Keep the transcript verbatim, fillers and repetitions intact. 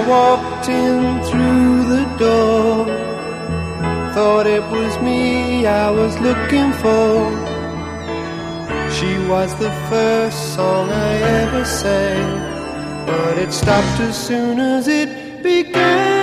walked in through the door, thought it was me I was looking for. She was the first song I ever sang, but it stopped as soon as it began.